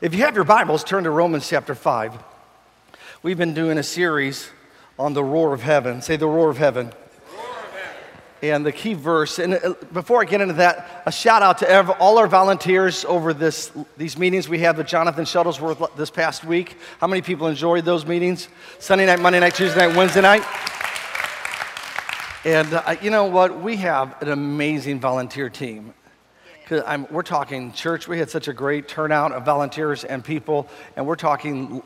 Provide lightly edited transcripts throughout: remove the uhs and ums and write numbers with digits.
If you have your Bibles, turn to Romans chapter 5. We've been doing a series on the roar of heaven. Say the roar of heaven. And the key verse, and before I get into that, a shout out to all our volunteers over these meetings we had with Jonathan Shuttlesworth this past week. How many people enjoyed those meetings? Sunday night, Monday night, Tuesday night, Wednesday night. And you know what? We have an amazing volunteer team. We're talking church. We had such a great turnout of volunteers and people, and we're talking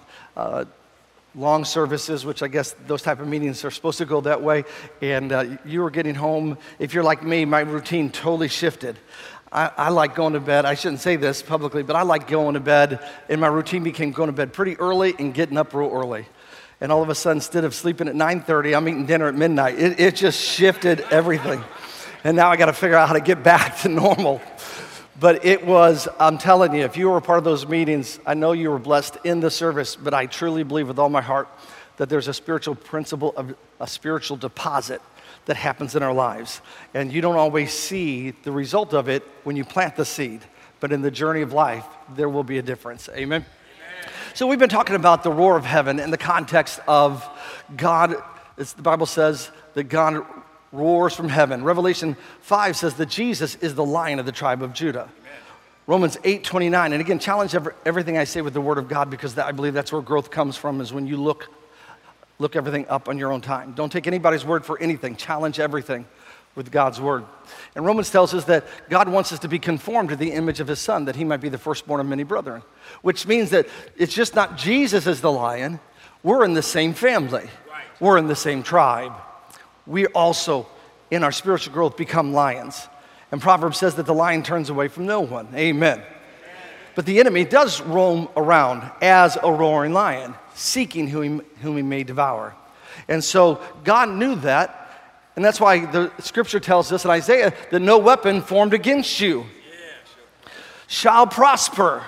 long services, which I guess those type of meetings are supposed to go that way. And you were getting home. If you're like me, my routine totally shifted. I like going to bed. I shouldn't say this publicly, but I like going to bed, and my routine became going to bed pretty early and getting up real early. And all of a sudden, instead of sleeping at 9:30, I'm eating dinner at midnight. It just shifted everything. And now I got to figure out how to get back to normal. But it was, I'm telling you, if you were a part of those meetings, I know you were blessed in the service, but I truly believe with all my heart that there's a spiritual principle, of a spiritual deposit that happens in our lives. And you don't always see the result of it when you plant the seed, but in the journey of life, there will be a difference. Amen? So we've been talking about the roar of heaven in the context of God. The Bible says that God roars from heaven. Revelation 5 says that Jesus is the Lion of the tribe of Judah. Amen. Romans 8:29, and again, challenge everything I say with the Word of God, because I believe that's where growth comes from, is when you look everything up on your own time. Don't take anybody's word for anything. Challenge everything with God's Word. And Romans tells us that God wants us to be conformed to the image of His Son, that He might be the firstborn of many brethren, which means that it's just not Jesus as the lion. We're in the same family. Right. We're in the same tribe. We also, in our spiritual growth, become lions. And Proverbs says that the lion turns away from no one. Amen. But the enemy does roam around as a roaring lion, seeking whom he may devour. And so God knew that, and that's why the scripture tells us in Isaiah that no weapon formed against you shall prosper.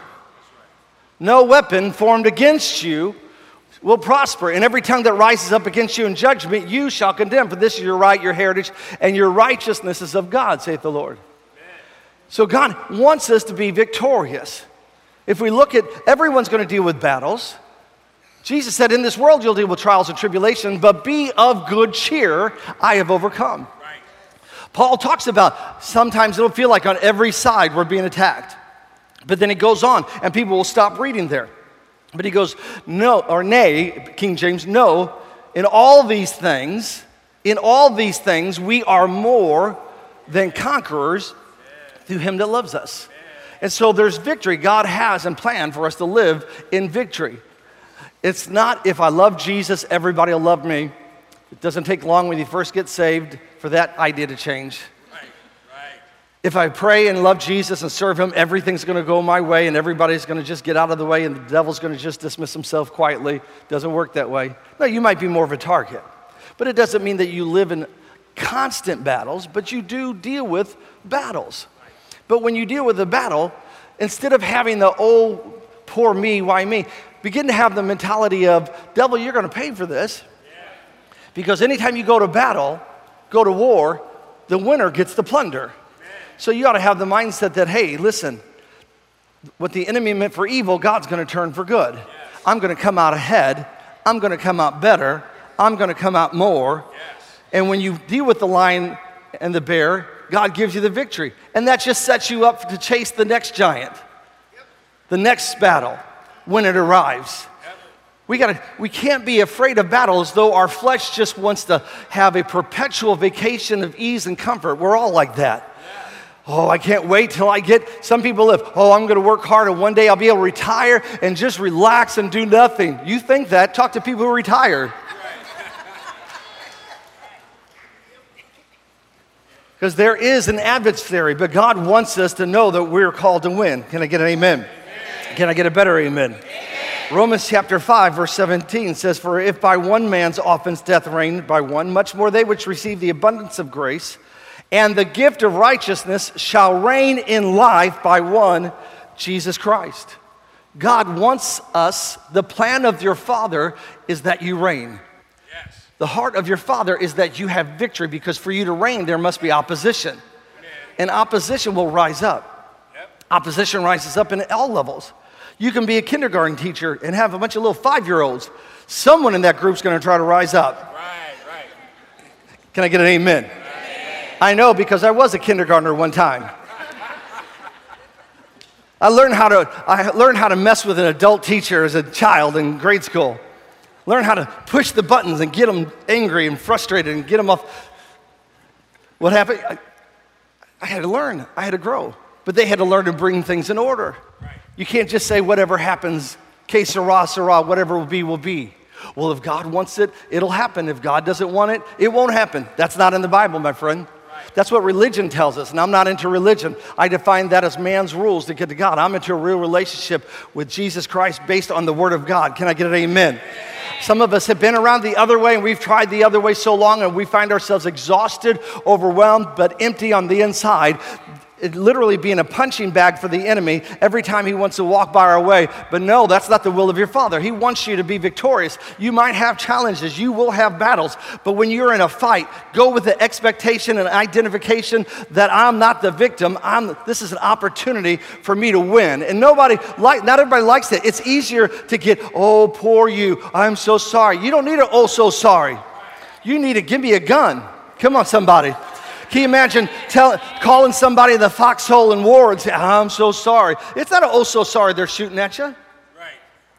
No weapon formed against you will prosper, and every tongue that rises up against you in judgment, you shall condemn. For this is your right, your heritage, and your righteousness is of God, saith the Lord. Amen. So God wants us to be victorious. If we look at, everyone's going to deal with battles. Jesus said, in this world you'll deal with trials and tribulation, but be of good cheer, I have overcome. Right. Paul talks about sometimes it'll feel like on every side we're being attacked. But then he goes on, and people will stop reading there. But he goes, no, or nay, King James, no, in all these things, we are more than conquerors through Him that loves us. And so there's victory. God has and planned for us to live in victory. It's not, if I love Jesus, everybody will love me. It doesn't take long when you first get saved for that idea to change. If I pray and love Jesus and serve Him, everything's going to go my way and everybody's going to just get out of the way and the devil's going to just dismiss himself quietly. Doesn't work that way. No, you might be more of a target. But it doesn't mean that you live in constant battles, but you do deal with battles. But when you deal with a battle, instead of having the, oh, poor me, why me, begin to have the mentality of, devil, you're going to pay for this. Because anytime you go to battle, go to war, the winner gets the plunder. So you ought to have the mindset that, hey, listen, what the enemy meant for evil, God's going to turn for good. Yes. I'm going to come out ahead. I'm going to come out better. I'm going to come out more. Yes. And when you deal with the lion and the bear, God gives you the victory. And that just sets you up to chase the next giant, the next battle, when it arrives. We can't be afraid of battles, though our flesh just wants to have a perpetual vacation of ease and comfort. We're all like that. Oh, I can't wait till I get, some people live, oh, I'm going to work hard and one day I'll be able to retire and just relax and do nothing. You think that? Talk to people who retire. Because there is an adversary, but God wants us to know that we're called to win. Can I get an amen? Can I get a better amen? Romans chapter 5, verse 17 says, for if by one man's offense death reigned by one, much more they which receive the abundance of grace and the gift of righteousness shall reign in life by one, Jesus Christ. God wants us, the plan of your Father is that you reign. Yes. The heart of your Father is that you have victory, because for you to reign, there must be opposition. Amen. And opposition will rise up. Yep. Opposition rises up in all levels. You can be a kindergarten teacher and have a bunch of little 5-year-olds. Someone in that group's going to try to rise up. Right. Can I get an amen? Amen? I know, because I was a kindergartner one time. I learned how to mess with an adult teacher as a child in grade school. Learn how to push the buttons and get them angry and frustrated and get them off. What happened? I had to learn. I had to grow. But they had to learn to bring things in order. Right. You can't just say whatever happens, que sera, sera, whatever will be, will be. Well, if God wants it, it'll happen. If God doesn't want it, it won't happen. That's not in the Bible, my friend. That's what religion tells us, and I'm not into religion. I define that as man's rules to get to God. I'm into a real relationship with Jesus Christ based on the Word of God. Can I get an amen? Some of us have been around the other way, and we've tried the other way so long, and we find ourselves exhausted, overwhelmed, but empty on the inside. It literally being a punching bag for the enemy every time he wants to walk by our way. But no, that's not the will of your Father. He wants you to be victorious. You might have challenges. You will have battles. But when you're in a fight, go with the expectation and identification that I'm not the victim. This is an opportunity for me to win. And not everybody likes it. It's easier to get, oh, poor you. I'm so sorry. You don't need an oh, so sorry. You need to give me a gun. Come on, somebody. Can you imagine calling somebody in the foxhole in war and say, I'm so sorry? It's not an oh so sorry they're shooting at you. Right.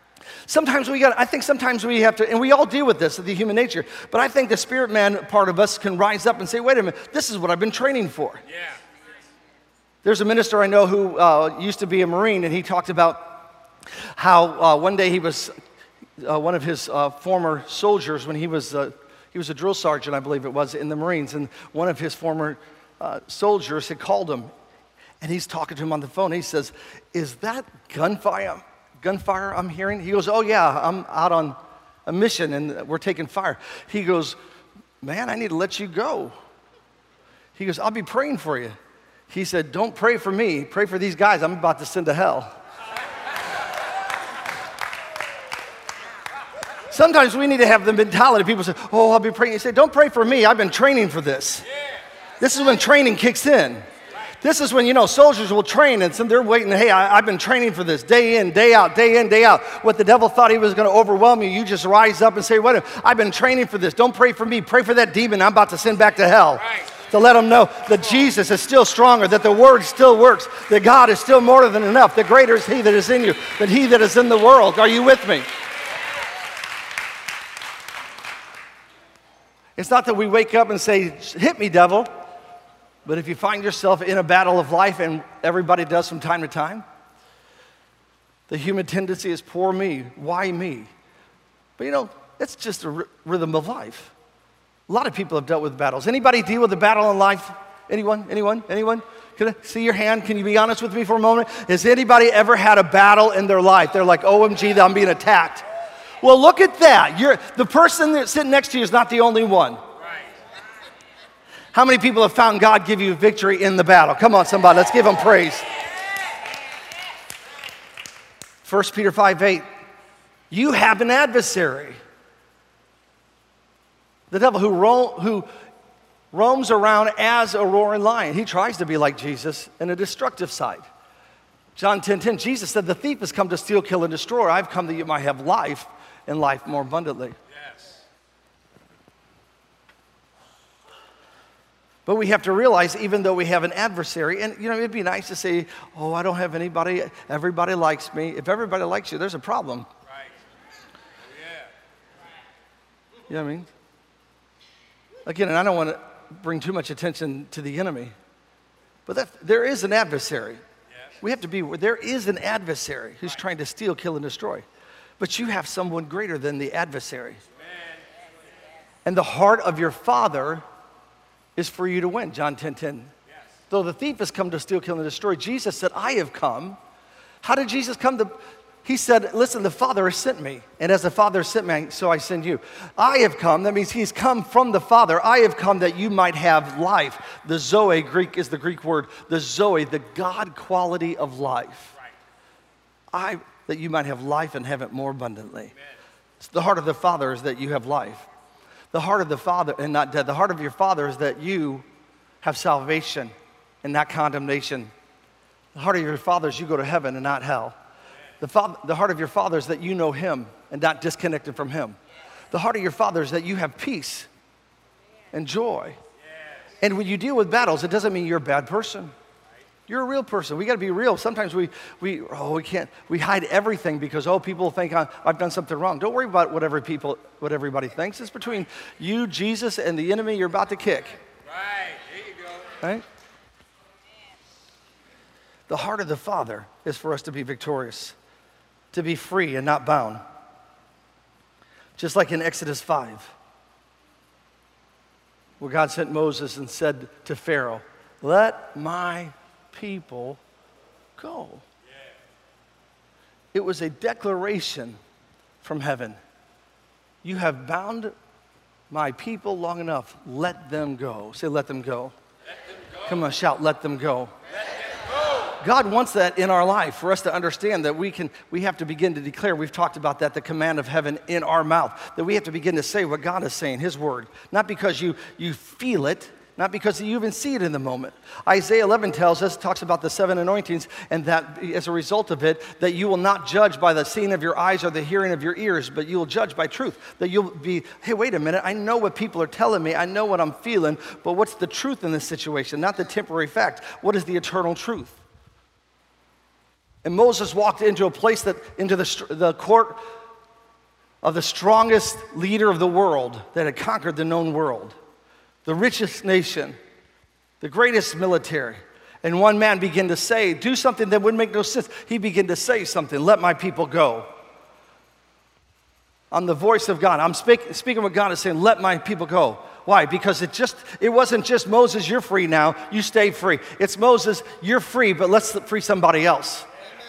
I think sometimes we have to, and we all deal with this, the human nature, but I think the spirit man part of us can rise up and say, wait a minute, this is what I've been training for. Yeah. There's a minister I know who used to be a Marine, and he talked about how one day he was, one of his former soldiers, when he was a drill sergeant, I believe it was, in the Marines, and one of his former soldiers had called him, and he's talking to him on the phone. He says, is that gunfire I'm hearing? He goes, oh yeah, I'm out on a mission, and we're taking fire. He goes, man, I need to let you go. He goes, I'll be praying for you. He said, don't pray for me. Pray for these guys I'm about to send to hell. Sometimes we need to have the mentality. People say, oh, I'll be praying. You say, don't pray for me. I've been training for this. This is when training kicks in. This is when, soldiers will train, and they're waiting. Hey, I've been training for this day in, day out, day in, day out. What the devil thought he was going to overwhelm you, you just rise up and say, wait, I've been training for this. Don't pray for me. Pray for that demon I'm about to send back to hell. To let them know that Jesus is still stronger, that the word still works, that God is still more than enough. The greater is he that is in you than he that is in the world. Are you with me? It's not that we wake up and say, hit me, devil. But if you find yourself in a battle of life, and everybody does from time to time, the human tendency is, poor me, why me? But it's just a rhythm of life. A lot of people have dealt with battles. Anybody deal with a battle in life? Anyone? Can I see your hand? Can you be honest with me for a moment? Has anybody ever had a battle in their life? They're like, OMG, I'm being attacked. Well, look at that. The person that's sitting next to you is not the only one. Right. How many people have found God give you victory in the battle? Come on, somebody. Let's give him praise. 1 Peter 5:8. You have an adversary. The devil who roams around as a roaring lion. He tries to be like Jesus in a destructive side. John 10:10. Jesus said, the thief has come to steal, kill, and destroy. I've come that you might have life, and life more abundantly. Yes. But we have to realize, even though we have an adversary, and it'd be nice to say, oh, I don't have anybody, everybody likes me. If everybody likes you, there's a problem. Right. Yeah. You know what I mean? Again, and I don't want to bring too much attention to the enemy, but there is an adversary. Yes. We have to be aware. There is an adversary who's trying to steal, kill, and destroy. But you have someone greater than the adversary. And the heart of your Father is for you to win, John 10:10. Yes. Though the thief has come to steal, kill, and destroy, Jesus said, I have come. How did Jesus come to? He said, listen, the Father has sent me. And as the Father sent me, so I send you. I have come. That means he's come from the Father. I have come that you might have life. The Zoe, Greek is the Greek word. The Zoe, the God quality of life. Right. That you might have life and have it more abundantly. The heart of the Father is that you have life. The heart of the Father, and not dead. The heart of your Father is that you have salvation and not condemnation. The heart of your Father is you go to heaven and not hell. The heart of your Father is that you know him and not disconnected from him. The heart of your Father is that you have peace and joy. And when you deal with battles, it doesn't mean you're a bad person. You're a real person. We got to be real. Sometimes we hide everything because, people think I've done something wrong. Don't worry about what everybody thinks. It's between you, Jesus, and the enemy you're about to kick. Right, there you go. Right? The heart of the Father is for us to be victorious, to be free and not bound. Just like in Exodus 5, where God sent Moses and said to Pharaoh, "Let my people go." Yeah. It was a declaration from heaven. You have bound my people long enough. Let them go. Say, let them go. Let them go. Come on, shout, let them go. Let them go. God wants that in our life for us to understand that we have to begin to declare. We've talked about that, the command of heaven in our mouth, that we have to begin to say what God is saying, his word, not because you feel it, not because you even see it in the moment. Isaiah 11 tells us, talks about the 7 anointings, and that as a result of it, that you will not judge by the seeing of your eyes or the hearing of your ears, but you will judge by truth. That you'll be, hey, wait a minute, I know what people are telling me, I know what I'm feeling, but what's the truth in this situation? Not the temporary fact. What is the eternal truth? And Moses walked into a place into the court of the strongest leader of the world that had conquered the known world. The richest nation, the greatest military. And one man began to say, do something that would make no sense. He began to say something, let my people go. I'm the voice of God. I'm speaking what God is saying, let my people go. Why? Because it wasn't just Moses, you're free now, you stay free. It's Moses, you're free, but let's free somebody else.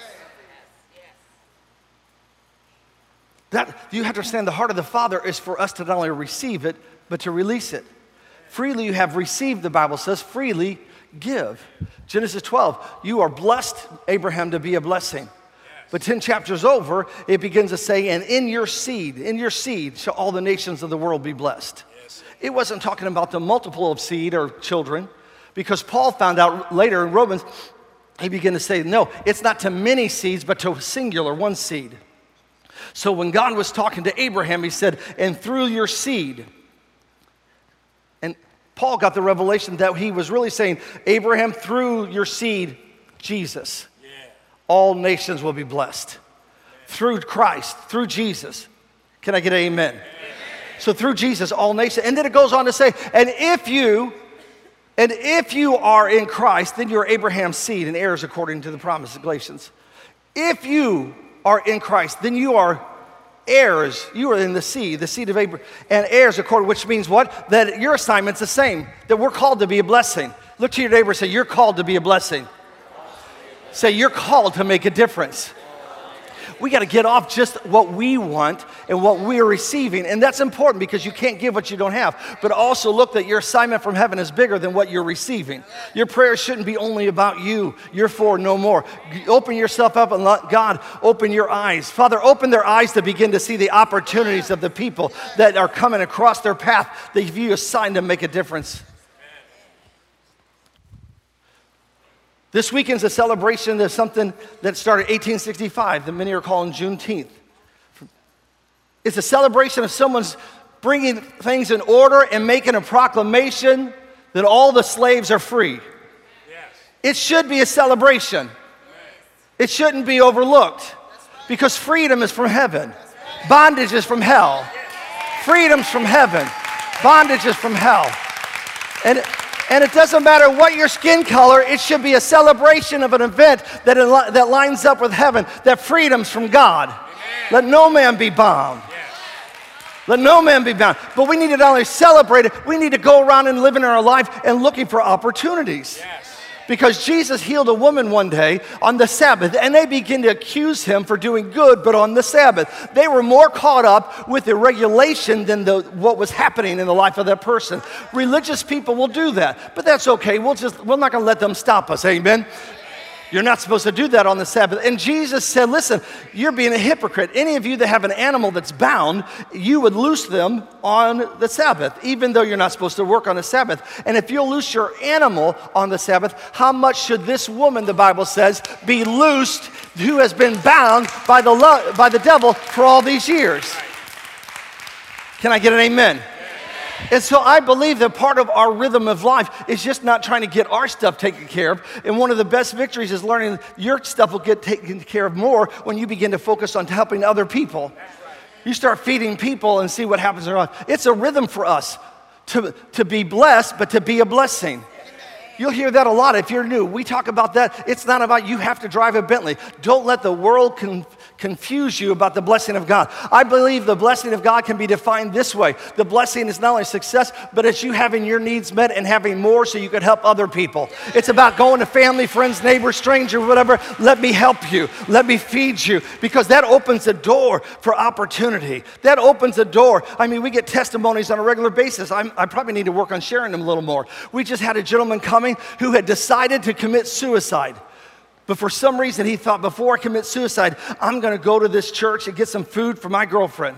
You have to understand the heart of the Father is for us to not only receive it, but to release it. Freely you have received, the Bible says, freely give. Genesis 12, you are blessed, Abraham, to be a blessing. Yes. But 10 chapters over, it begins to say, and in your seed shall all the nations of the world be blessed. Yes. It wasn't talking about the multiple of seed or children, because Paul found out later in Romans, he began to say, no, it's not to many seeds, but to a singular, one seed. So when God was talking to Abraham, he said, and through your seed. And Paul got the revelation that he was really saying, Abraham, through your seed, Jesus, all nations will be blessed. Through Christ, through Jesus. Can I get an amen? So through Jesus, all nations. And then it goes on to say, and if you are in Christ, then you're Abraham's seed and heirs according to the promise of Galatians. If you are in Christ, then you are heirs. You are in the seed of Abraham, and heirs according, which means what? That your assignment's the same, that we're called to be a blessing. Look to your neighbor and say, you're called to be a blessing. Say, you're called to make a difference. We got to get off just what we want and what we're receiving. And that's important because you can't give what you don't have. But also look that your assignment from heaven is bigger than what you're receiving. Your prayers shouldn't be only about you. You're for no more. Open yourself up and let God open your eyes. Father, open their eyes to begin to see the opportunities of the people that are coming across their path that you assigned to make a difference. This weekend's a celebration of something that started 1865, that many are calling Juneteenth. It's a celebration of someone's bringing things in order and making a proclamation that all the slaves are free. Yes. It should be a celebration. It shouldn't be overlooked because freedom is from heaven. Bondage is from hell. Freedom's from heaven. Bondage is from hell. And it doesn't matter what your skin color, it should be a celebration of an event that lines up with heaven, that freedom's from God. Amen. Let no man be bound. Yes. Let no man be bound. But we need to not only celebrate it, we need to go around and live in our life and looking for opportunities. Yes. Because Jesus healed a woman one day on the Sabbath, and they begin to accuse him for doing good, but on the Sabbath. They were more caught up with the regulation than what was happening in the life of that person. Religious people will do that, but that's okay. We're not going to let them stop us, amen? You're not supposed to do that on the Sabbath. And Jesus said, listen, you're being a hypocrite. Any of you that have an animal that's bound, you would loose them on the Sabbath, even though you're not supposed to work on the Sabbath. And if you'll loose your animal on the Sabbath, how much should this woman, the Bible says, be loosed who has been bound by the devil for all these years? Can I get an amen? And so I believe that part of our rhythm of life is just not trying to get our stuff taken care of. And one of the best victories is learning your stuff will get taken care of more when you begin to focus on helping other people. You start feeding people and see what happens in their life. It's a rhythm for us to be blessed, but to be a blessing. You'll hear that a lot if you're new. We talk about that. It's not about you have to drive a Bentley. Don't let the world confuse you about the blessing of God. I believe the blessing of God can be defined this way. The blessing is not only success, but it's you having your needs met and having more so you can help other people. It's about going to family, friends, neighbors, strangers, whatever. Let me help you. Let me feed you. Because that opens the door for opportunity. That opens the door. I mean, we get testimonies on a regular basis. I probably need to work on sharing them a little more. We just had a gentleman coming who had decided to commit suicide. But for some reason, he thought, before I commit suicide, I'm going to go to this church and get some food for my girlfriend.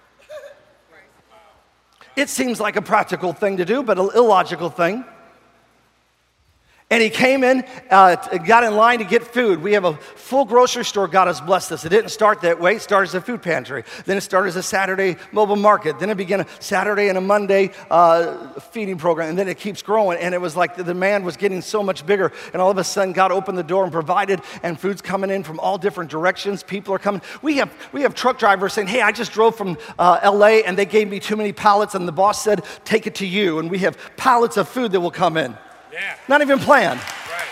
It seems like a practical thing to do, but an illogical thing. And he came in, got in line to get food. We have a full grocery store. God has blessed us. It didn't start that way. It started as a food pantry. Then it started as a Saturday mobile market. Then it began a Saturday and a Monday feeding program. And then it keeps growing. And it was like the demand was getting so much bigger. And all of a sudden, God opened the door and provided. And food's coming in from all different directions. People are coming. We have truck drivers saying, hey, I just drove from L.A. and they gave me too many pallets. And the boss said, take it to you. And we have pallets of food that will come in. Yeah. Not even planned. Right.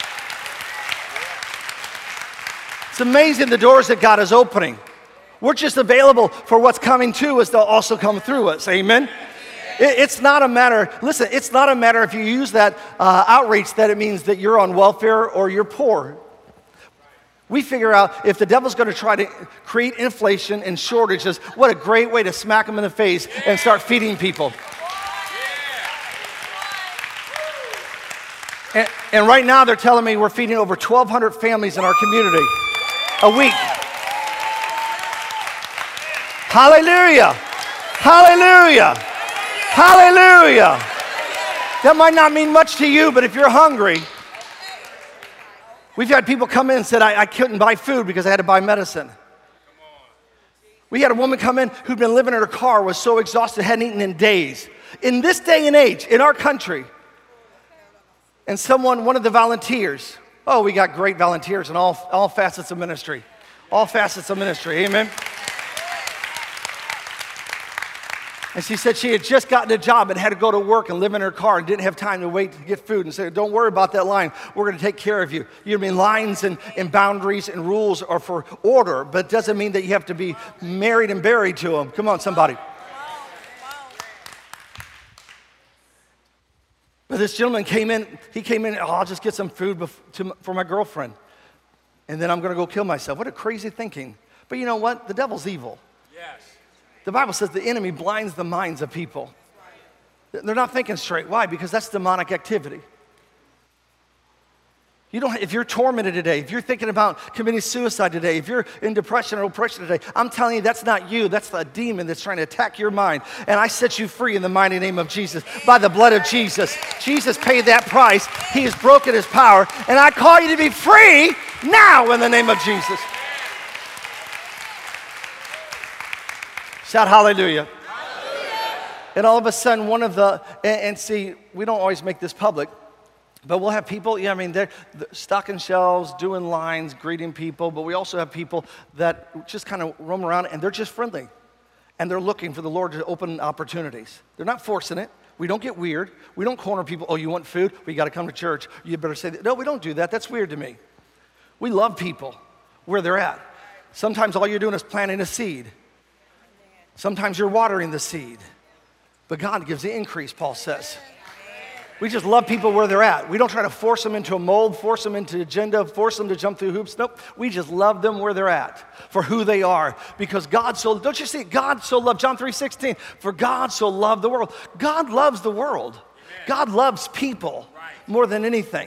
It's amazing the doors that God is opening. We're just available for what's coming to us to also come through us. Amen? It's not a matter, listen, it's not a matter if you use that outreach that it means that you're on welfare or you're poor. We figure out if the devil's going to try to create inflation and shortages, what a great way to smack him in the face and start feeding people. And right now they're telling me we're feeding over 1,200 families in our community a week. Hallelujah. Hallelujah. Hallelujah. That might not mean much to you, but if you're hungry, we've had people come in and said, I couldn't buy food because I had to buy medicine. We had a woman come in who'd been living in her car, was so exhausted, hadn't eaten in days. In this day and age, in our country, and one of the volunteers, we got great volunteers in all facets of ministry. All facets of ministry, amen? And she said she had just gotten a job and had to go to work and live in her car and didn't have time to wait to get food. And said, don't worry about that line. We're going to take care of you. You know, I mean, lines and boundaries and rules are for order, but it doesn't mean that you have to be married and buried to them. Come on, somebody. But this gentleman came in, I'll just get some food for my girlfriend. And then I'm going to go kill myself. What a crazy thinking. But you know what? The devil's evil. Yes. The Bible says the enemy blinds the minds of people. They're not thinking straight. Why? Because that's demonic activity. If you're tormented today, if you're thinking about committing suicide today, if you're in depression or oppression today, I'm telling you that's not you. That's the demon that's trying to attack your mind. And I set you free in the mighty name of Jesus, by the blood of Jesus. Jesus paid that price. He has broken his power. And I call you to be free now in the name of Jesus. Shout hallelujah. Hallelujah. And all of a sudden, and see, we don't always make this public, but we'll have people, they're stocking shelves, doing lines, greeting people, but we also have people that just kind of roam around and they're just friendly. And they're looking for the Lord to open opportunities. They're not forcing it. We don't get weird. We don't corner people. Oh, you want food? Well, you got to come to church. You better say that. No, we don't do that. That's weird to me. We love people where they're at. Sometimes all you're doing is planting a seed. Sometimes you're watering the seed. But God gives the increase, Paul says. We just love people where they're at. We don't try to force them into a mold, force them into agenda, force them to jump through hoops. Nope. We just love them where they're at for who they are. Because don't you see, God so loved, John 3:16, for God so loved the world. God loves the world. God loves people more than anything.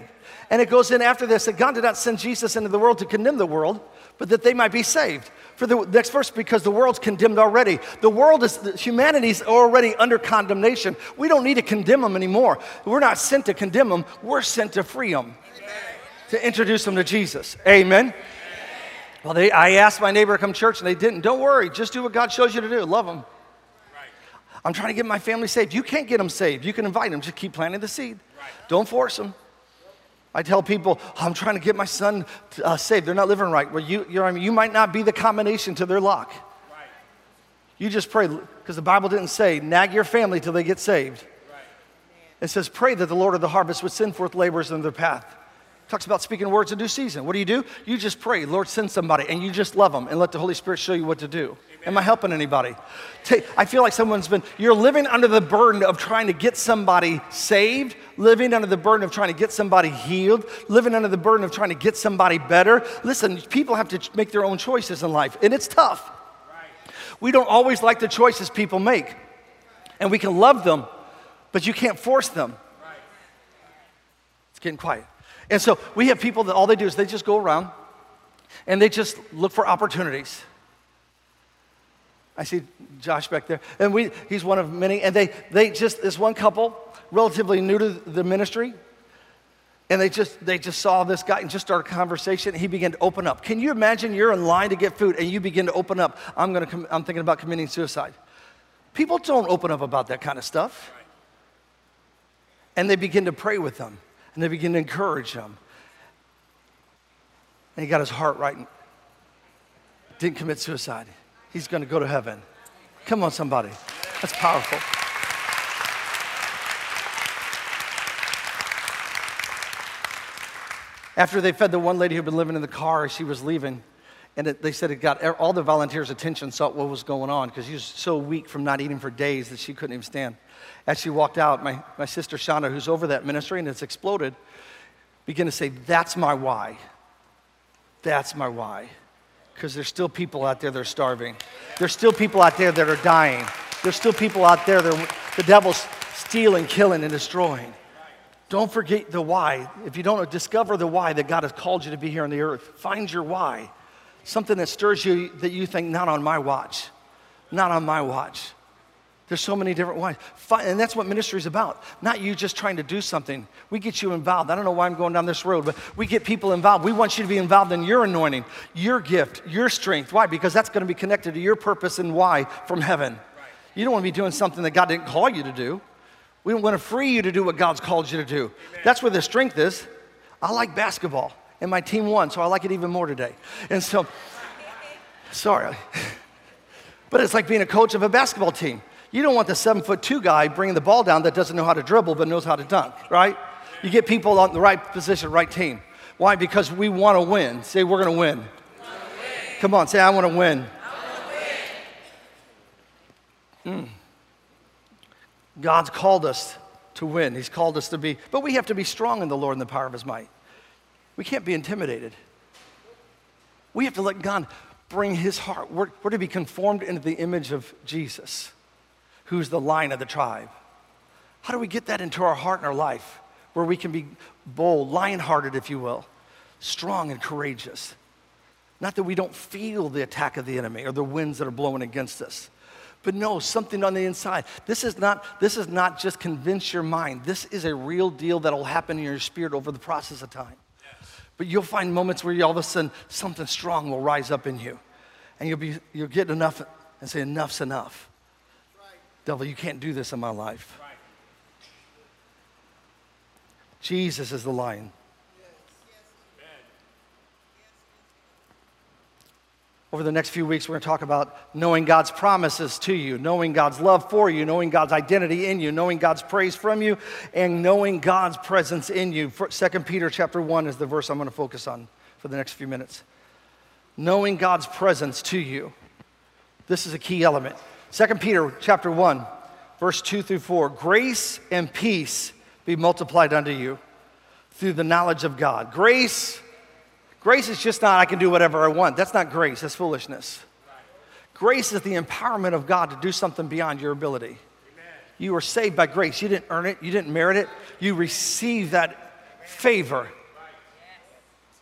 And it goes in after this, that God did not send Jesus into the world to condemn the world, but that they might be saved. For the next verse, because the world's condemned already. Humanity's already under condemnation. We don't need to condemn them anymore. We're not sent to condemn them. We're sent to free them, to introduce them to Jesus. Amen. Well, I asked my neighbor to come to church, and they didn't. Don't worry. Just do what God shows you to do. Love them. I'm trying to get my family saved. You can't get them saved. You can invite them. Just keep planting the seed. Don't force them. I tell people, I'm trying to get my son saved. They're not living right. Well, you might not be the combination to their lock. You just pray, because the Bible didn't say, nag your family till they get saved. It says, pray that the Lord of the harvest would send forth laborers in their path. It talks about speaking words in due season. What do? You just pray, Lord, send somebody, and you just love them and let the Holy Spirit show you what to do. Am I helping anybody? I feel like you're living under the burden of trying to get somebody saved, living under the burden of trying to get somebody healed, living under the burden of trying to get somebody better. Listen, people have to make their own choices in life, and it's tough. We don't always like the choices people make, and we can love them, but you can't force them. It's getting quiet. And so we have people that all they do is they just go around, and they just look for opportunities. I see Josh back there, and he's one of many, and this one couple, relatively new to the ministry, and they just saw this guy and just started a conversation, and he began to open up. Can you imagine you're in line to get food, and you begin to open up, I'm thinking about committing suicide. People don't open up about that kind of stuff. And they begin to pray with them, and they begin to encourage them. And he got his heart right, and didn't commit suicide. He's going to go to heaven. Come on, somebody. That's powerful. After they fed the one lady who'd been living in the car, she was leaving, and they said it got all the volunteers' attention, saw what was going on, because she was so weak from not eating for days that she couldn't even stand. As she walked out, my sister Shonda, who's over that ministry and it's exploded, began to say, that's my why. That's my why. Because there's still people out there that are starving. There's still people out there that are dying. There's still people out there that the devil's stealing, killing, and destroying. Don't forget the why. If you don't discover the why that God has called you to be here on the earth, find your why. Something that stirs you that you think, not on my watch. Not on my watch. There's so many different whys. And that's what ministry is about. Not you just trying to do something. We get you involved. I don't know why I'm going down this road, but we get people involved. We want you to be involved in your anointing, your gift, your strength. Why? Because that's going to be connected to your purpose and why from heaven. You don't want to be doing something that God didn't call you to do. We want to free you to do what God's called you to do. Amen. That's where the strength is. I like basketball, and my team won, so I like it even more today. And so, sorry. But it's like being a coach of a basketball team. You don't want the 7'2" guy bringing the ball down that doesn't know how to dribble but knows how to dunk, right? You get people on the right position, right team. Why? Because we want to win. Say, we're going to win. Come on, say, I want to win. God's called us to win. He's called us to be, but we have to be strong in the Lord and the power of his might. We can't be intimidated. We have to let God bring his heart. We're to be conformed into the image of Jesus, who's the Lion of the tribe. How do we get that into our heart and our life, where we can be bold, lion-hearted, if you will, strong and courageous? Not that we don't feel the attack of the enemy or the winds that are blowing against us, but no, something on the inside. This is not just convince your mind. This is a real deal that will happen in your spirit over the process of time. But you'll find moments where all of a sudden something strong will rise up in you, and you'll get enough and say, enough's enough. Devil, you can't do this in my life. Right. Jesus is the lion. Yes. Over the next few weeks, we're going to talk about knowing God's promises to you, knowing God's love for you, knowing God's identity in you, knowing God's praise from you, and knowing God's presence in you. 2 Peter chapter 1 is the verse I'm going to focus on for the next few minutes. Knowing God's presence to you. This is a key element. 2 Peter chapter 1, verse 2 through 4. Grace and peace be multiplied unto you through the knowledge of God. Grace is just not I can do whatever I want. That's not grace. That's foolishness. Grace is the empowerment of God to do something beyond your ability. Amen. You were saved by grace. You didn't earn it. You didn't merit it. You received that favor.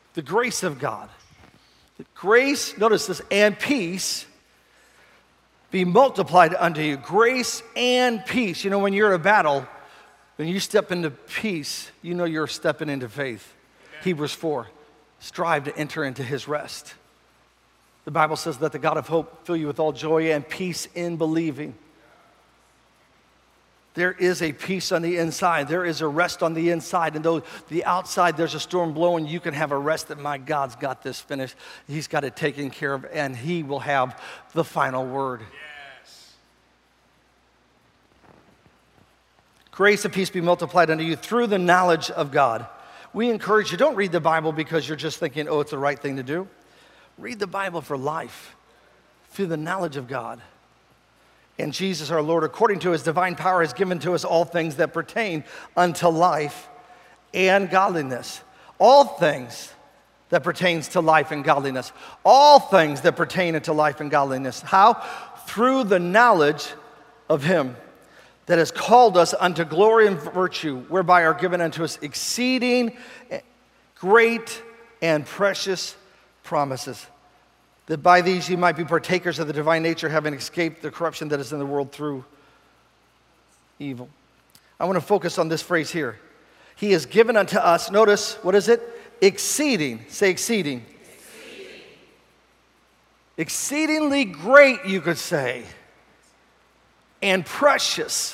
The grace of God. The grace, notice this, and peace be multiplied unto you. Grace and peace. You know, when you're in a battle, when you step into peace, you know you're stepping into faith. Amen. Hebrews 4, strive to enter into his rest. The Bible says that the God of hope fill you with all joy and peace in believing. There is a peace on the inside. There is a rest on the inside. And though the outside there's a storm blowing, you can have a rest that my God's got this finished. He's got it taken care of, and he will have the final word. Yes. Grace and peace be multiplied unto you through the knowledge of God. We encourage you, don't read the Bible because you're just thinking, oh, it's the right thing to do. Read the Bible for life, through the knowledge of God. And Jesus our Lord, according to his divine power, has given to us all things that pertain unto life and godliness. All things that pertains to life and godliness. All things that pertain unto life and godliness. How? Through the knowledge of him that has called us unto glory and virtue, whereby are given unto us exceeding great and precious promises, that by these you might be partakers of the divine nature, having escaped the corruption that is in the world through evil. I want to focus on this phrase here. He has given unto us, notice, what is it? Exceeding. Say exceeding. Exceeding. Exceedingly great, you could say, and precious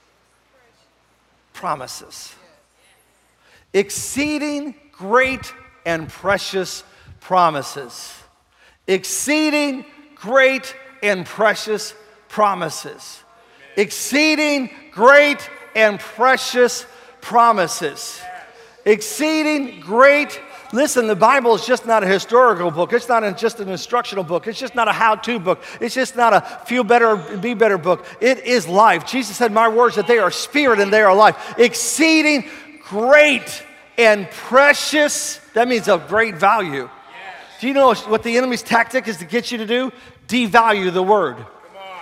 promises. Exceeding great and precious promises. Exceeding great and precious promises. Exceeding great and precious promises. Exceeding great. Listen, the Bible is just not a historical book. It's not just an instructional book. It's just not a how-to book. It's just not a feel better, be better book. It is life. Jesus said, my words, that they are spirit and they are life. Exceeding great and precious. That means of great value. Do you know what the enemy's tactic is to get you to do? Devalue the word. Come on.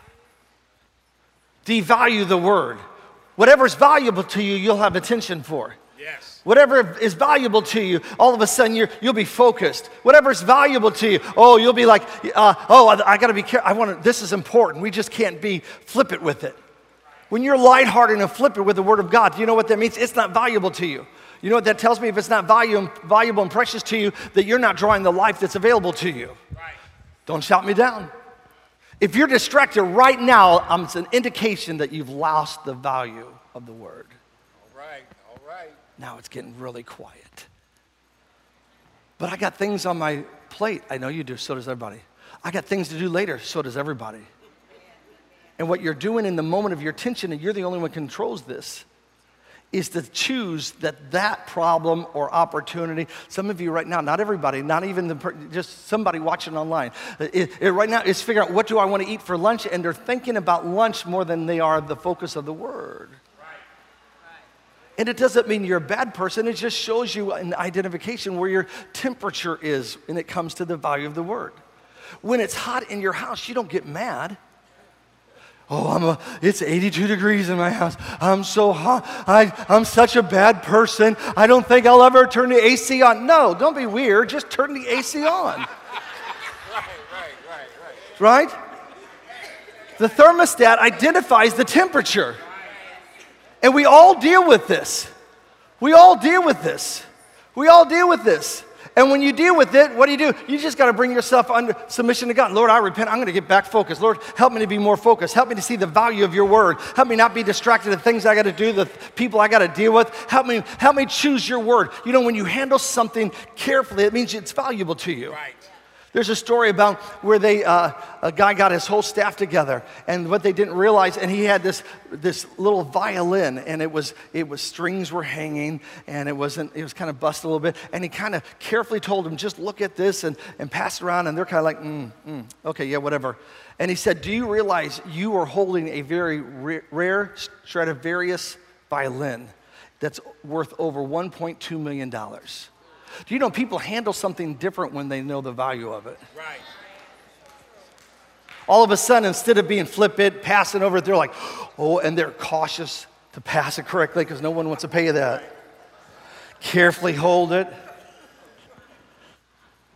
Devalue the word. Whatever's valuable to you, you'll have attention for. Yes. Whatever is valuable to you, all of a sudden you'll be focused. Whatever's valuable to you, you'll be like, I got to be careful. This is important. We just can't be flippant with it. When you're lighthearted and flippant with the word of God, do you know what that means? It's not valuable to you. You know what that tells me? If it's not valuable and precious to you, that you're not drawing the life that's available to you. Right. Don't shout me down. If you're distracted right now, it's an indication that you've lost the value of the word. All right. Now it's getting really quiet. But I got things on my plate. I know you do, so does everybody. I got things to do later, so does everybody. And what you're doing in the moment of your tension, and you're the only one who controls this, is to choose that problem or opportunity. Some of you right now, not everybody, not even just somebody watching online, right now is figuring out, what do I want to eat for lunch? And they're thinking about lunch more than they are the focus of the word. Right. And it doesn't mean you're a bad person. It just shows you an identification where your temperature is when it comes to the value of the word. When it's hot in your house, you don't get mad. It's 82 degrees in my house. I'm so hot. I'm such a bad person. I don't think I'll ever turn the AC on. No, don't be weird. Just turn the AC on. Right? The thermostat identifies the temperature. And we all deal with this. And when you deal with it, what do? You just got to bring yourself under submission to God. Lord, I repent. I'm going to get back focused. Lord, help me to be more focused. Help me to see the value of your word. Help me not be distracted with things I got to do, the people I got to deal with. Help me choose your word. You know, when you handle something carefully, it means it's valuable to you. Right. There's a story about where a guy got his whole staff together, and what they didn't realize, and he had this little violin, and it was strings were hanging, and it was kind of busted a little bit, and he kind of carefully told them, just look at this and pass it around, and they're kind of like, okay, yeah, whatever. And he said, do you realize you are holding a very rare Stradivarius violin that's worth over $1.2 million? Do you know people handle something different when they know the value of it? Right. All of a sudden, instead of being flippant, passing over it, they're like, and they're cautious to pass it correctly because no one wants to pay you that. Carefully hold it.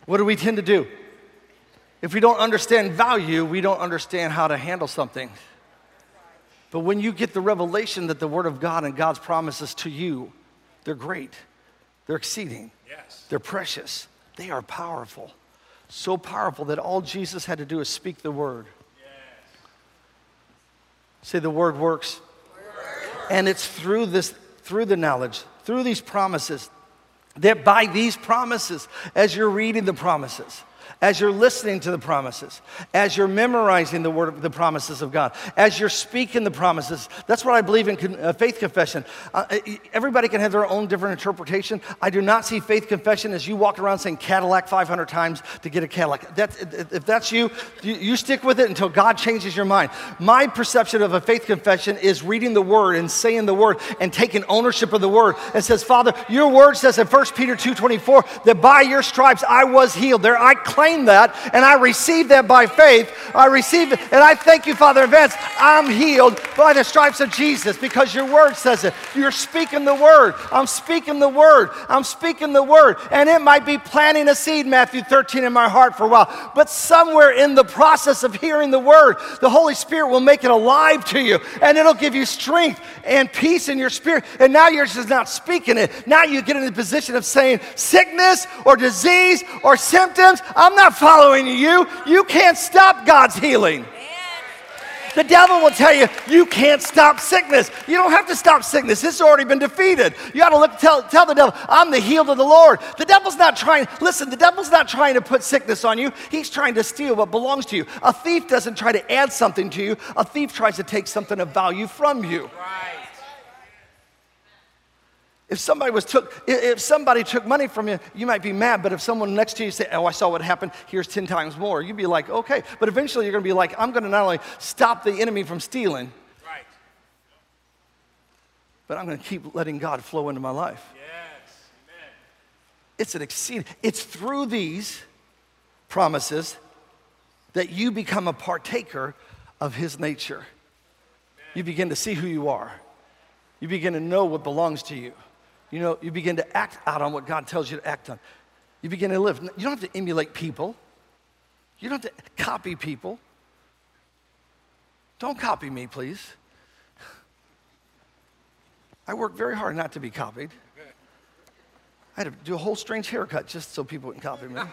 What do we tend to do? If we don't understand value, we don't understand how to handle something. But when you get the revelation that the Word of God and God's promises to you, they're great. They're exceeding. Yes. They're precious. They are powerful. So powerful that all Jesus had to do is speak the word. Yes. Say the word works. And it's through the knowledge, through these promises, that by these promises, as you're reading the promises, as you're listening to the promises, as you're memorizing the promises of God, as you're speaking the promises. That's what I believe in faith confession. Everybody can have their own different interpretation. I do not see faith confession as you walk around saying Cadillac 500 times to get a Cadillac. If that's you, you stick with it until God changes your mind. My perception of a faith confession is reading the word and saying the word and taking ownership of the word. It says, Father, your word says in 1 Peter 2:24 that by your stripes I was healed. There I claim that, and I receive that by faith. I receive it, and I thank you, Father, in advance. I'm healed by the stripes of Jesus because your word says it. You're speaking the word. I'm speaking the word. I'm speaking the word. And it might be planting a seed, Matthew 13, in my heart for a while. But somewhere in the process of hearing the word, the Holy Spirit will make it alive to you, and it'll give you strength and peace in your spirit. And now you're just not speaking it. Now you get in the position of saying sickness or disease or symptoms, I'm not following you. You can't stop God's healing. The devil will tell you, you can't stop sickness. You don't have to stop sickness. It's already been defeated. You got to tell the devil, I'm the healed of the Lord. The devil's not trying to put sickness on you. He's trying to steal what belongs to you. A thief doesn't try to add something to you. A thief tries to take something of value from you. Right. If somebody took money from you, you might be mad, but if someone next to you say, oh, I saw what happened, here's 10 times more, you'd be like, okay. But eventually you're going to be like, I'm going to not only stop the enemy from stealing, Right. but I'm going to keep letting God flow into my life. Yes. Amen. It's through these promises that you become a partaker of his nature. You begin to see who you are. You begin to know what belongs to you. You know, you begin to act out on what God tells you to act on. You begin to live. You don't have to emulate people. You don't have to copy people. Don't copy me, please. I work very hard not to be copied. I had to do a whole strange haircut just so people wouldn't copy me.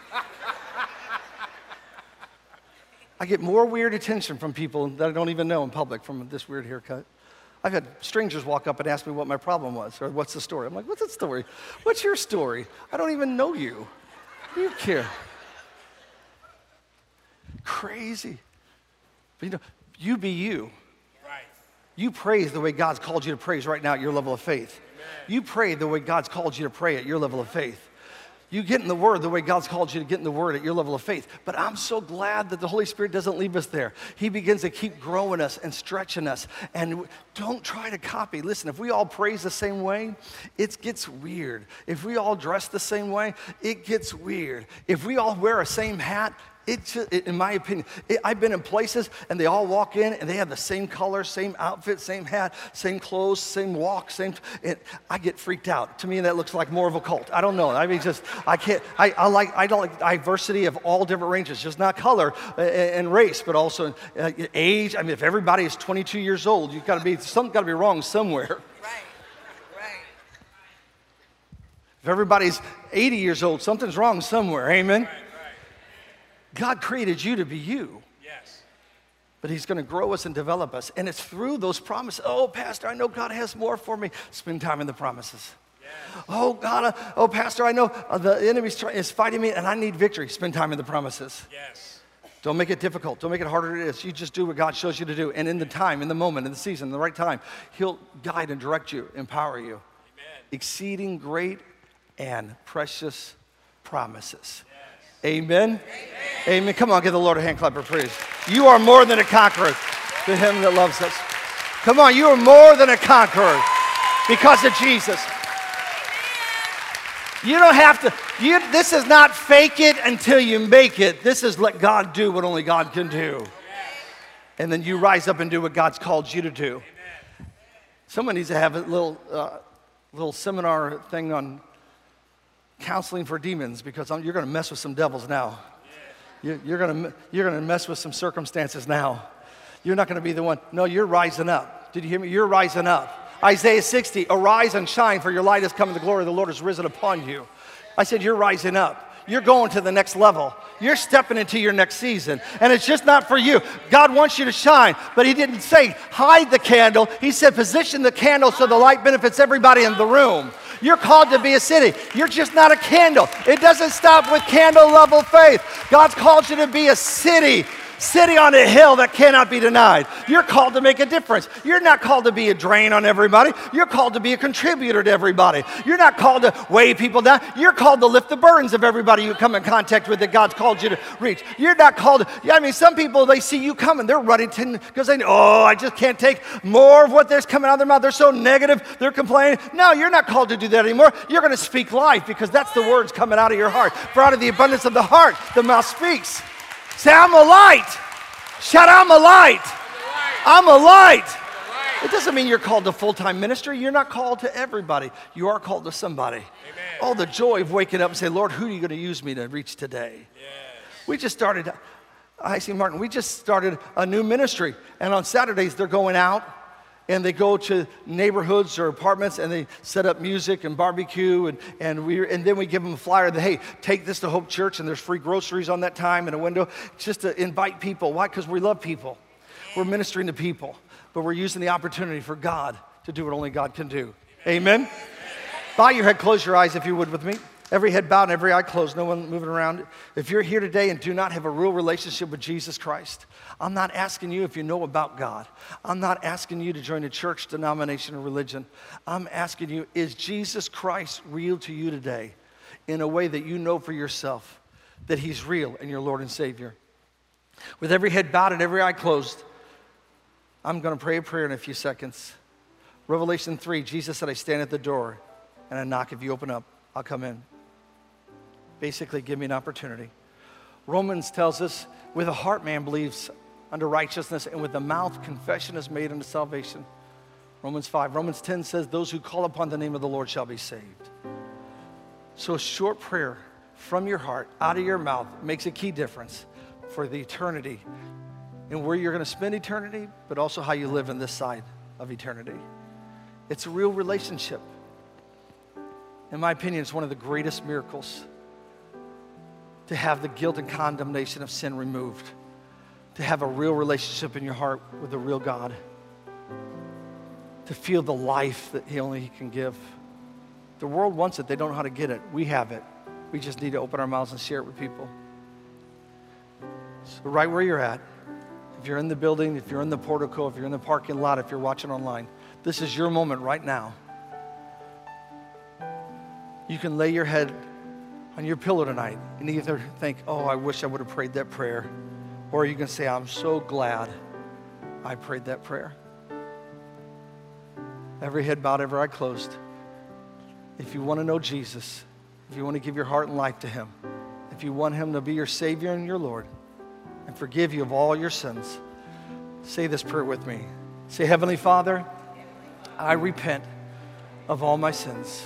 I get more weird attention from people that I don't even know in public from this weird haircut. I've had strangers walk up and ask me what my problem was or what's the story. I'm like, what's the story? What's your story? I don't even know you. Do you care? Crazy. But you know, you be you. Right. You praise the way God's called you to praise right now at your level of faith. Amen. You pray the way God's called you to pray at your level of faith. You get in the Word the way God's called you to get in the Word at your level of faith. But I'm so glad that the Holy Spirit doesn't leave us there. He begins to keep growing us and stretching us. And don't try to copy. Listen, if we all praise the same way, it gets weird. If we all dress the same way, it gets weird. If we all wear a same hat, in my opinion, I've been in places and they all walk in and they have the same color, same outfit, same hat, same clothes, same walk, I get freaked out. To me, that looks like more of a cult. I don't know. I mean, I don't like diversity of all different ranges, just not color and race, but also age. I mean, if everybody is 22 years old, something's got to be wrong somewhere. Right. If everybody's 80 years old, something's wrong somewhere. Amen. Right. God created you to be you. Yes. But he's going to grow us and develop us. And it's through those promises. Oh, Pastor, I know God has more for me. Spend time in the promises. Yes. Oh, God, Pastor, I know the enemy is fighting me and I need victory. Spend time in the promises. Yes. Don't make it difficult. Don't make it harder than it is. You just do what God shows you to do. And in the time, in the moment, in the season, in the right time, he'll guide and direct you, empower you. Amen. Exceeding great and precious promises. Amen? Amen. Come on, give the Lord a hand clap of praise. You are more than a conqueror to him that loves us. Come on, you are more than a conqueror because of Jesus. You don't have to, this is not fake it until you make it. This is let God do what only God can do. And then you rise up and do what God's called you to do. Someone needs to have a little seminar thing on counseling for demons because you're going to mess with some devils now. You're going to mess with some circumstances now. You're not going to be the one. No, you're rising up. Did you hear me? You're rising up. Isaiah 60, arise and shine, for your light has come and the glory of the Lord has risen upon you. I said, you're rising up. You're going to the next level. You're stepping into your next season. And it's just not for you. God wants you to shine, but he didn't say hide the candle. He said position the candle so the light benefits everybody in the room. You're called to be a city. You're just not a candle. It doesn't stop with candle level faith. God's called you to be a city on a hill that cannot be denied. You're called to make a difference. You're not called to be a drain on everybody. You're called to be a contributor to everybody. You're not called to weigh people down. You're called to lift the burdens of everybody you come in contact with that God's called you to reach. You're not called to, I mean, some people, they see you coming, they're running because they know, I just can't take more of what there's coming out of their mouth. They're so negative, they're complaining. No, you're not called to do that anymore. You're going to speak life because that's the words coming out of your heart. For out of the abundance of the heart, the mouth speaks. Say, I'm a light. Shout, I'm a light. I'm a light. It doesn't mean you're called to full-time ministry. You're not called to everybody. You are called to somebody. Amen. Oh, the joy of waking up and say, Lord, who are you going to use me to reach today? Yes. We just started, I see Martin, we just started a new ministry. And on Saturdays, they're going out. And they go to neighborhoods or apartments and they set up music and barbecue and then we give them a flyer that, hey, take this to Hope Church and there's free groceries on that time and a window just to invite people. Why? Because we love people. We're ministering to people, but we're using the opportunity for God to do what only God can do. Amen? Bow your head, close your eyes if you would with me. Every head bowed and every eye closed, no one moving around. If you're here today and do not have a real relationship with Jesus Christ, I'm not asking you if you know about God. I'm not asking you to join a church, denomination, or religion. I'm asking you, is Jesus Christ real to you today in a way that you know for yourself that he's real and your Lord and Savior? With every head bowed and every eye closed, I'm going to pray a prayer in a few seconds. Revelation 3, Jesus said, I stand at the door and I knock. If you open up, I'll come in. Basically, give me an opportunity. Romans tells us, with the heart man believes unto righteousness, and with the mouth confession is made unto salvation. Romans 5. Romans 10 says, those who call upon the name of the Lord shall be saved. So a short prayer from your heart, out of your mouth, makes a key difference for the eternity and where you're going to spend eternity, but also how you live in this side of eternity. It's a real relationship. In my opinion, it's one of the greatest miracles to have the guilt and condemnation of sin removed, to have a real relationship in your heart with the real God, to feel the life that only he can give. The world wants it. They don't know how to get it. We have it. We just need to open our mouths and share it with people. So right where you're at, if you're in the building, if you're in the portico, if you're in the parking lot, if you're watching online, this is your moment right now. You can lay your head on your pillow tonight and either think, oh, I wish I would have prayed that prayer. Or you can say, I'm so glad I prayed that prayer. Every head bowed, every eye closed. If you want to know Jesus, if you want to give your heart and life to him, if you want him to be your Savior and your Lord and forgive you of all your sins, say this prayer with me. Say, Heavenly Father, I repent of all my sins.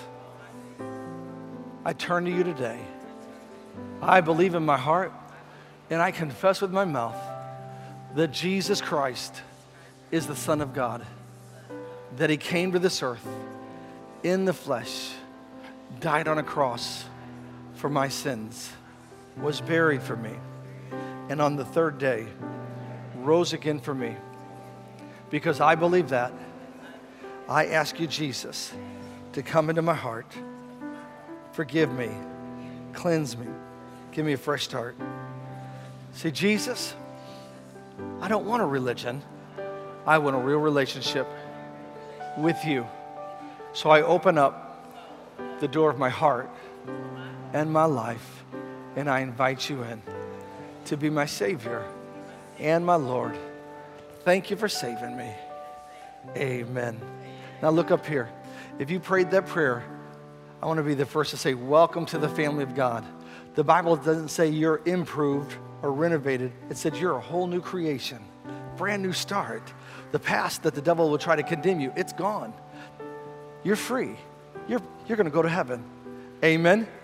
I turn to you today. I believe in my heart and I confess with my mouth that Jesus Christ is the Son of God, that he came to this earth in the flesh, died on a cross for my sins, was buried for me, and on the third day rose again for me. Because I believe that, I ask you, Jesus, to come into my heart. Forgive me, cleanse me, give me a fresh start. Say, Jesus, I don't want a religion. I want a real relationship with you. So I open up the door of my heart and my life, and I invite you in to be my Savior and my Lord. Thank you for saving me. Amen. Now look up here. If you prayed that prayer, I want to be the first to say, welcome to the family of God. The Bible doesn't say you're improved or renovated. It said you're a whole new creation, brand new start. The past that the devil will try to condemn you, it's gone. You're free. You're going to go to heaven. Amen.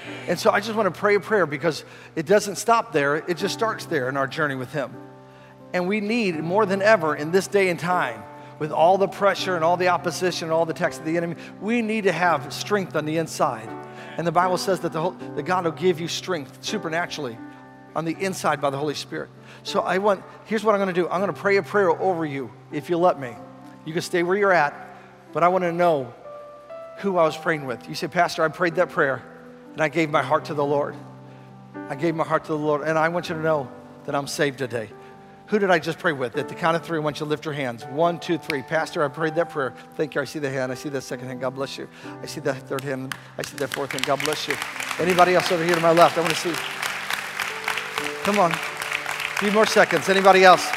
And so I just want to pray a prayer because it doesn't stop there. It just starts there in our journey with him. And we need more than ever in this day and time, with all the pressure and all the opposition and all the attacks of the enemy, we need to have strength on the inside. And the Bible says that that God will give you strength supernaturally on the inside by the Holy Spirit. So here's what I'm going to do. I'm going to pray a prayer over you, if you'll let me. You can stay where you're at, but I want to know who I was praying with. You say, Pastor, I prayed that prayer, and I gave my heart to the Lord. I gave my heart to the Lord, and I want you to know that I'm saved today. Who did I just pray with? At the count of 3, I want you to lift your hands. 1, 2, 3. Pastor, I prayed that prayer. Thank you. I see the hand. I see that second hand. God bless you. I see that third hand. I see that fourth hand. God bless you. Anybody else over here to my left? I want to see. Come on. A few more seconds. Anybody else?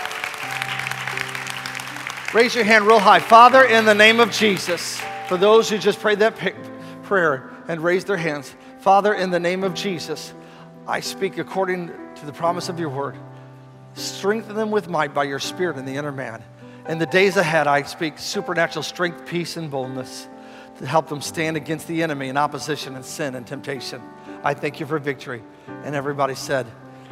Raise your hand real high. Father, in the name of Jesus, for those who just prayed that prayer and raised their hands, Father, in the name of Jesus, I speak according to the promise of your word. Strengthen them with might by your Spirit in the inner man. In the days ahead, I speak supernatural strength, peace, and boldness to help them stand against the enemy in opposition and sin and temptation. I thank you for victory. And everybody said,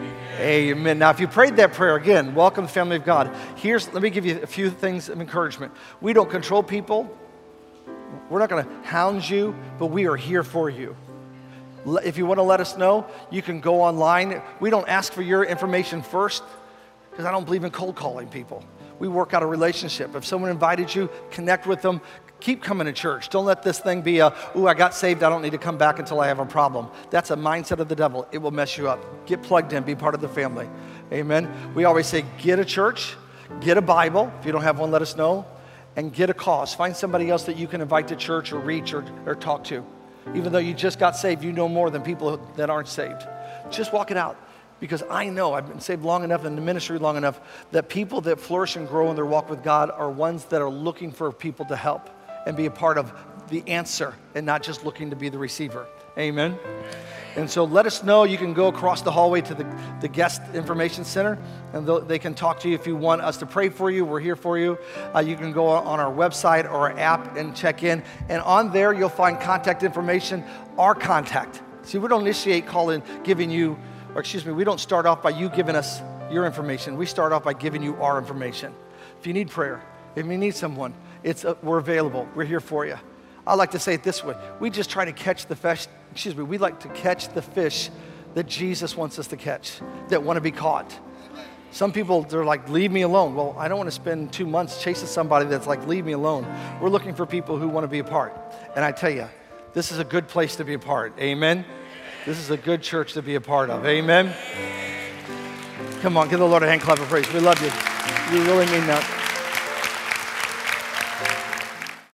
amen. Now, if you prayed that prayer, again, welcome to the family of God. Let me give you a few things of encouragement. We don't control people. We're not going to hound you, but we are here for you. If you want to let us know, you can go online. We don't ask for your information first, because I don't believe in cold calling people. We work out a relationship. If someone invited you, connect with them. Keep coming to church. Don't let this thing be I got saved, I don't need to come back until I have a problem. That's a mindset of the devil. It will mess you up. Get plugged in. Be part of the family. Amen. We always say, get a church, get a Bible. If you don't have one, let us know. And get a cause. Find somebody else that you can invite to church or reach or talk to. Even though you just got saved, you know more than people that aren't saved. Just walk it out. Because I know, I've been saved long enough in the ministry long enough, that people that flourish and grow in their walk with God are ones that are looking for people to help and be a part of the answer and not just looking to be the receiver. Amen? And so let us know. You can go across the hallway to the guest information center, and they can talk to you if you want us to pray for you. We're here for you. You can go on our website or our app and check in. And on there, you'll find contact information, our contact. See, we don't initiate calling, giving you, we don't start off by you giving us your information. We start off by giving you our information. If you need prayer, if you need someone, we're available. We're here for you. I like to say it this way. We just try to catch the fish. We like to catch the fish that Jesus wants us to catch, that want to be caught. Some people, they're like, leave me alone. Well, I don't want to spend 2 months chasing somebody that's like, leave me alone. We're looking for people who want to be a part. And I tell you, this is a good place to be a part. Amen? This is a good church to be a part of. Amen? Come on, give the Lord a hand clap of praise. We love you. We really mean that.